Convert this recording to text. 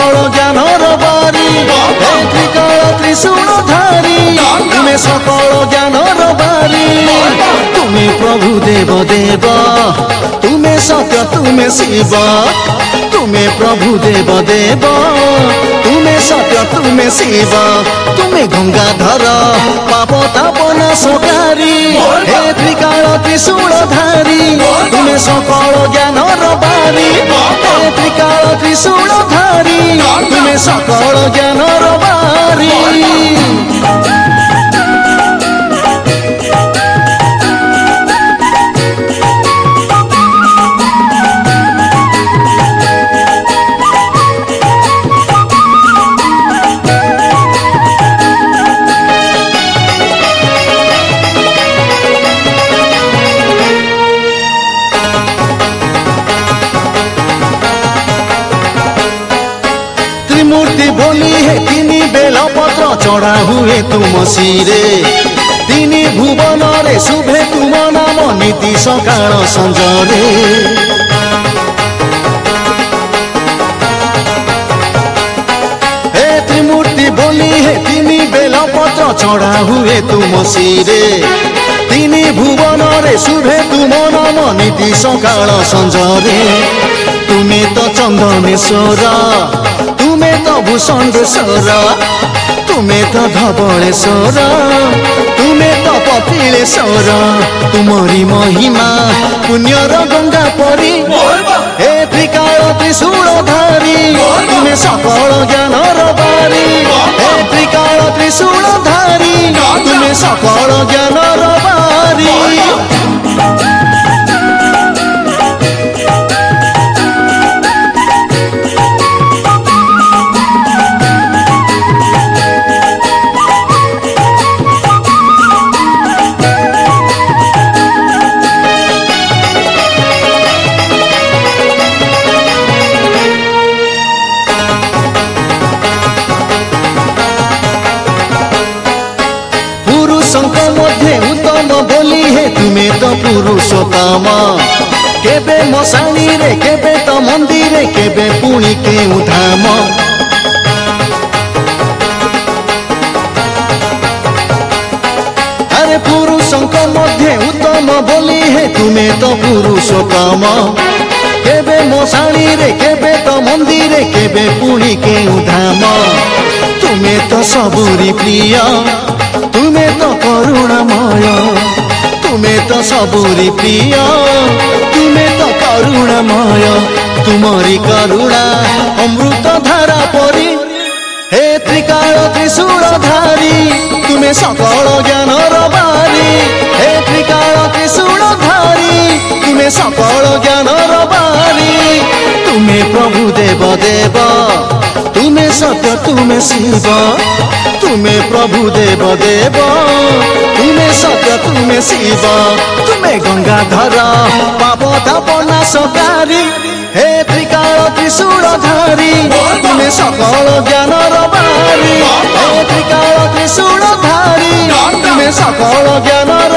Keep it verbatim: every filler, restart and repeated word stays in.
सकल ज्ञानर बारी हे त्रिकाल त्रिशूलधारी तुमे सकल ज्ञानर बारी तुमे प्रभु देव देव तुमे सत्य तुमे शिव तुमे प्रभु देव देव तुमे सत्य तुमे शिव तुमे गंगाधर पाप ताप नाशकारी हे त्रिकाल त्रिशूलधारी तुमे सकल ज्ञानर बारी हे त्रिकाल त्रिशूलधारी तुमे सकल ज्ञानर बारी त्रिमूर्ति बोली है तीनी बेल पत्र चढ़ा हुए तुम सिरे तीनी भुवन रे शुभे तुम नाम नीति सकाळ संजरे हे त्रिमूर्ति बोली है तीनी बेल पत्र चढ़ा हुए तुम सिरे तीनी भुवन रे शुभे तुम नाम नीति सकाळ संजरे तुमे तो चंदनेश्वर तुमे तो भूषणेश्वर तुमे तो धवलेश्वर तुमे तो कपिलेश्वर तुमरी महिमा पुण्यर गंगा परी हे त्रिकाल त्रिशूलधारी तुमे सकल ज्ञानर बारी हे त्रिकाल त्रिशूलधारी तुमे सकल ज्ञानर बारी उत्तम बोली है तुमे तो पुरुषोत्तम केबे मशाणी रे केबे तो मंदिर केबे पुणी केउ धाम अरे पुरुषों मध्य उत्तम बोली है तुमे तो पुरुषोत्तम केबे मशाणी रे केबे तो मंदिर केबे पुणी केउ धाम तुमे तो सबुरी प्रिय तुमे तो करुणामय तुमे तो सबुरी प्रिय तुमे तो करुणामय तुमरी करुणा अमृत धारा परी हे त्रिकाल त्रिशूलधारी तुमे सकल ज्ञानर बारी हे त्रिकाल त्रिशूलधारी तुमे सकल ज्ञानर बारी तुमे प्रभु देव देव तुमे सत्य तुमे शिव तुमे प्रभु देव देव तुमे सत्य तुमे शिव तुमे गंगाधर पाप ताप नाशकारी हे त्रिकाल त्रिशूलधारी तुमे सकल ज्ञानर बारी हे त्रिकाल त्रिशूलधारी तुमे सकल ज्ञानर